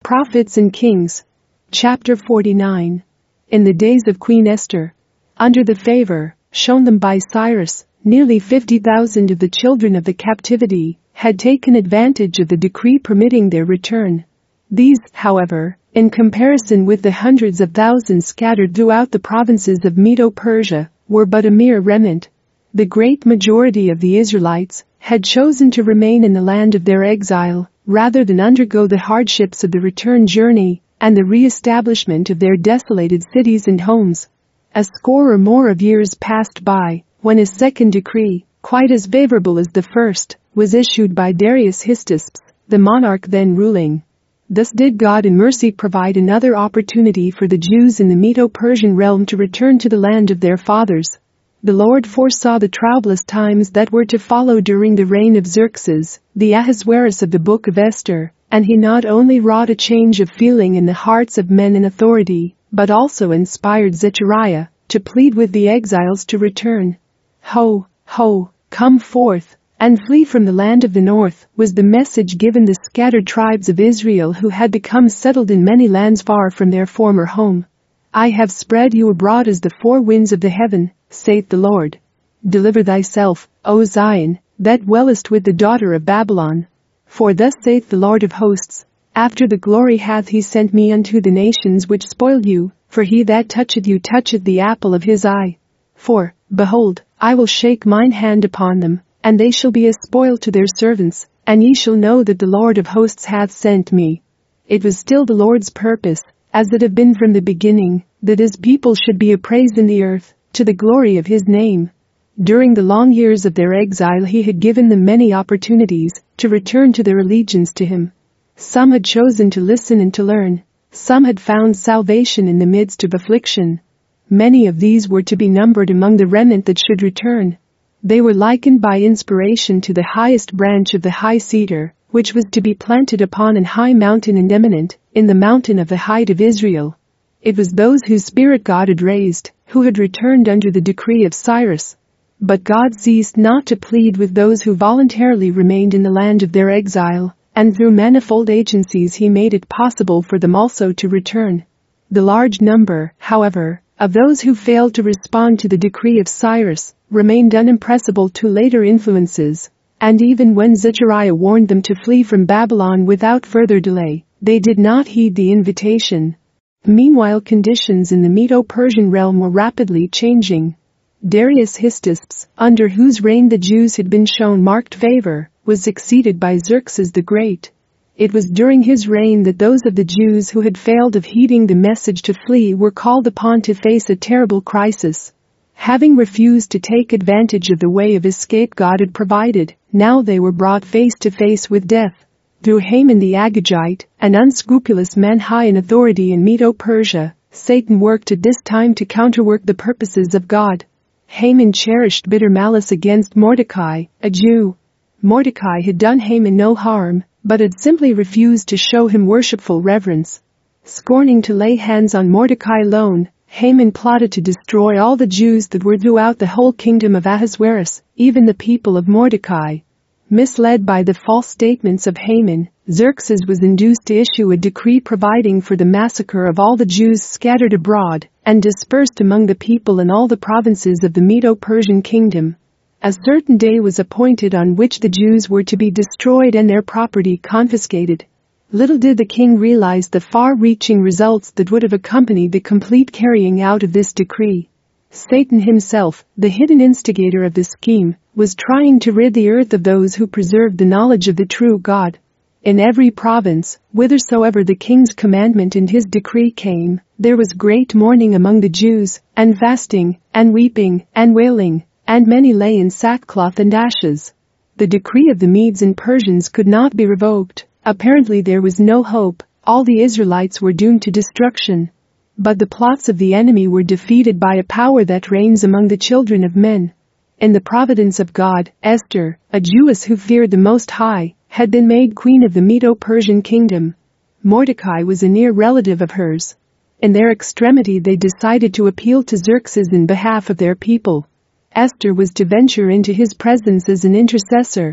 Prophets and Kings. Chapter 49. In the days of Queen Esther, under the favor shown them by Cyrus, nearly 50,000 of the children of the captivity had taken advantage of the decree permitting their return. These, however, in comparison with the hundreds of thousands scattered throughout the provinces of Medo-Persia, were but a mere remnant. The great majority of the Israelites had chosen to remain in the land of their exile rather than undergo the hardships of the return journey and the re-establishment of their desolated cities and homes. A score or more of years passed by when a second decree, quite as favorable as the first, was issued by Darius Hystaspes, the monarch then ruling. Thus did God in mercy provide another opportunity for the Jews in the Medo-Persian realm to return to the land of their fathers. The Lord foresaw the troublous times that were to follow during the reign of Xerxes, the Ahasuerus of the Book of Esther, and he not only wrought a change of feeling in the hearts of men in authority, but also inspired Zechariah to plead with the exiles to return. Ho, ho, come forth, and flee from the land of the north, was the message given the scattered tribes of Israel who had become settled in many lands far from their former home. I have spread you abroad as the four winds of the heaven, saith the Lord. Deliver thyself, O Zion, that dwellest with the daughter of Babylon. For thus saith the Lord of hosts, after the glory hath he sent me unto the nations which spoil you, for he that toucheth you toucheth the apple of his eye. For, behold, I will shake mine hand upon them, and they shall be a spoil to their servants, and ye shall know that the Lord of hosts hath sent me. It was still the Lord's purpose, as it had been from the beginning, that his people should be appraised in the earth, to the glory of his name. During the long years of their exile he had given them many opportunities to return to their allegiance to him. Some had chosen to listen and to learn. Some had found salvation in the midst of affliction. Many of these were to be numbered among the remnant that should return. They were likened by inspiration to the highest branch of the high cedar, which was to be planted upon an high mountain and eminent, in the mountain of the height of Israel. It was those whose spirit God had raised, who had returned under the decree of Cyrus. But God ceased not to plead with those who voluntarily remained in the land of their exile, and through manifold agencies he made it possible for them also to return. The large number, however, of those who failed to respond to the decree of Cyrus remained unimpressible to later influences, and even when Zechariah warned them to flee from Babylon without further delay, they did not heed the invitation. Meanwhile, conditions in the Medo-Persian realm were rapidly changing. Darius Hystaspes, under whose reign the Jews had been shown marked favor, was succeeded by Xerxes the Great. It was during his reign that those of the Jews who had failed of heeding the message to flee were called upon to face a terrible crisis. Having refused to take advantage of the way of escape God had provided, now they were brought face to face with death. Through Haman the Agagite, an unscrupulous man high in authority in Medo-Persia, Satan worked at this time to counterwork the purposes of God. Haman cherished bitter malice against Mordecai, a Jew. Mordecai had done Haman no harm, but had simply refused to show him worshipful reverence. Scorning to lay hands on Mordecai alone, Haman plotted to destroy all the Jews that were throughout the whole kingdom of Ahasuerus, even the people of Mordecai. Misled by the false statements of Haman, Xerxes was induced to issue a decree providing for the massacre of all the Jews scattered abroad and dispersed among the people in all the provinces of the Medo-Persian kingdom. A certain day was appointed on which the Jews were to be destroyed and their property confiscated. Little did the king realize the far-reaching results that would have accompanied the complete carrying out of this decree. Satan himself, the hidden instigator of the scheme, was trying to rid the earth of those who preserved the knowledge of the true God. In every province, whithersoever the king's commandment and his decree came, there was great mourning among the Jews, and fasting, and weeping, and wailing, and many lay in sackcloth and ashes. The decree of the Medes and Persians could not be revoked. Apparently there was no hope. All the Israelites were doomed to destruction. But the plots of the enemy were defeated by a power that reigns among the children of men. In the providence of God, Esther, a Jewess who feared the Most High, had been made queen of the Medo-Persian kingdom. Mordecai was a near relative of hers. In their extremity they decided to appeal to Xerxes in behalf of their people. Esther was to venture into his presence as an intercessor.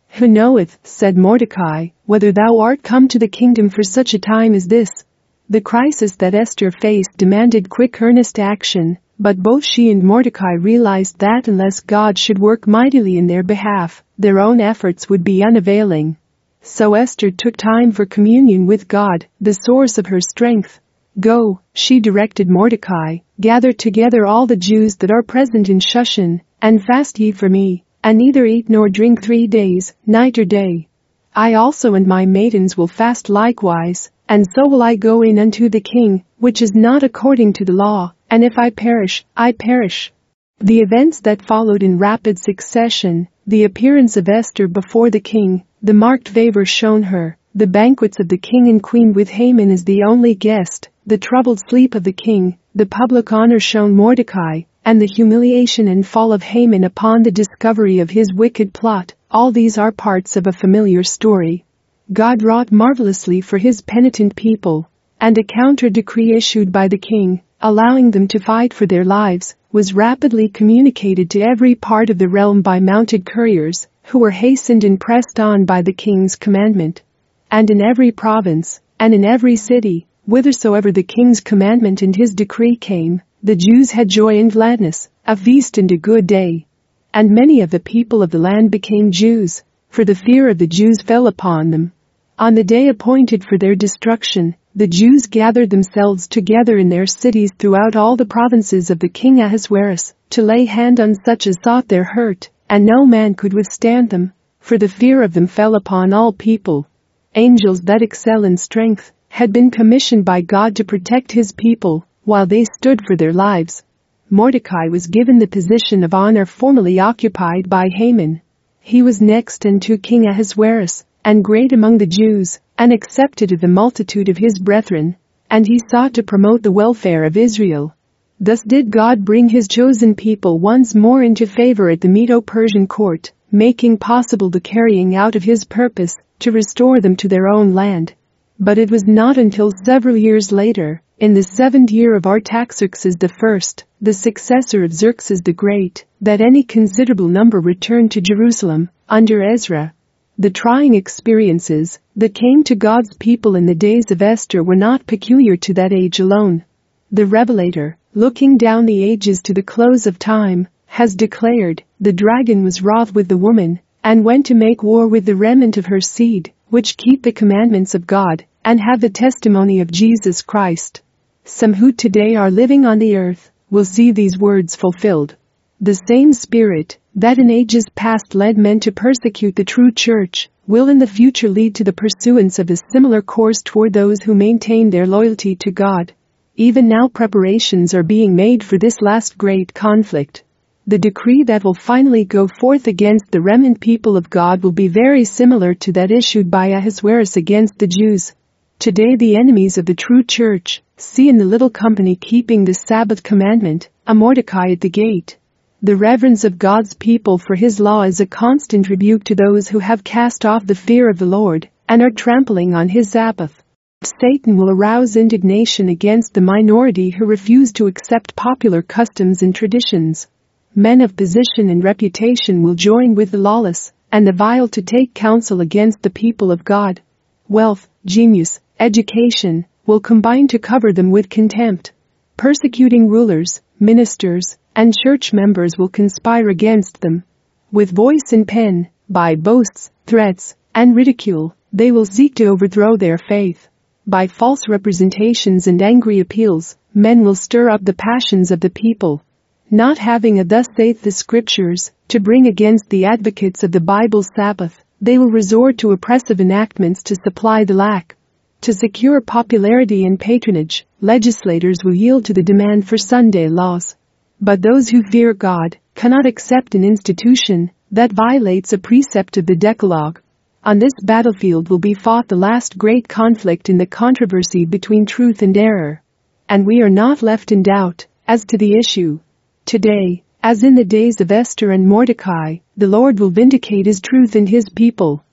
Who knoweth, said Mordecai, whether thou art come to the kingdom for such a time as this? The crisis that Esther faced demanded quick, earnest action, but both she and Mordecai realized that unless God should work mightily in their behalf, their own efforts would be unavailing. So Esther took time for communion with God, the source of her strength. Go, she directed Mordecai, gather together all the Jews that are present in Shushan, and fast ye for me, and neither eat nor drink 3 days, night or day. I also and my maidens will fast likewise, and so will I go in unto the king, which is not according to the law, and if I perish, I perish. The events that followed in rapid succession, the appearance of Esther before the king, the marked favor shown her, the banquets of the king and queen with Haman as the only guest, the troubled sleep of the king, the public honor shown Mordecai, and the humiliation and fall of Haman upon the discovery of his wicked plot, all these are parts of a familiar story. God wrought marvelously for his penitent people, and a counter-decree issued by the king, allowing them to fight for their lives, was rapidly communicated to every part of the realm by mounted couriers, who were hastened and pressed on by the king's commandment. And in every province, and in every city, whithersoever the king's commandment and his decree came, the Jews had joy and gladness, a feast and a good day. And many of the people of the land became Jews, for the fear of the Jews fell upon them. On the day appointed for their destruction, the Jews gathered themselves together in their cities throughout all the provinces of the king Ahasuerus, to lay hand on such as sought their hurt, and no man could withstand them, for the fear of them fell upon all people. Angels that excel in strength had been commissioned by God to protect his people, while they stood for their lives. Mordecai was given the position of honor formerly occupied by Haman. He was next unto King Ahasuerus, and great among the Jews, and accepted of the multitude of his brethren, and he sought to promote the welfare of Israel. Thus did God bring his chosen people once more into favor at the Medo-Persian court, making possible the carrying out of his purpose to restore them to their own land. But it was not until several years later, in the 7th year of Artaxerxes I, the successor of Xerxes the Great, that any considerable number returned to Jerusalem, under Ezra. The trying experiences that came to God's people in the days of Esther were not peculiar to that age alone. The Revelator, looking down the ages to the close of time, has declared, the dragon was wroth with the woman, and went to make war with the remnant of her seed, which keep the commandments of God, and have the testimony of Jesus Christ. Some who today are living on the earth will see these words fulfilled. The same spirit that in ages past led men to persecute the true church will in the future lead to the pursuance of a similar course toward those who maintain their loyalty to God. Even now preparations are being made for this last great conflict. The decree that will finally go forth against the remnant people of God will be very similar to that issued by Ahasuerus against the Jews. Today the enemies of the true church see in the little company keeping the Sabbath commandment a Mordecai at the gate. The reverence of God's people for his law is a constant rebuke to those who have cast off the fear of the Lord and are trampling on his Sabbath. Satan will arouse indignation against the minority who refuse to accept popular customs and traditions. Men of position and reputation will join with the lawless and the vile to take counsel against the people of God. Wealth, genius, education will combine to cover them with contempt. Persecuting rulers, ministers, and church members will conspire against them. With voice and pen, by boasts, threats, and ridicule, they will seek to overthrow their faith. By false representations and angry appeals, men will stir up the passions of the people. Not having a thus saith the Scriptures to bring against the advocates of the Bible's Sabbath, they will resort to oppressive enactments to supply the lack. To secure popularity and patronage, legislators will yield to the demand for Sunday laws. But those who fear God cannot accept an institution that violates a precept of the Decalogue. On this battlefield will be fought the last great conflict in the controversy between truth and error. And we are not left in doubt as to the issue. Today, as in the days of Esther and Mordecai, the Lord will vindicate his truth and his people.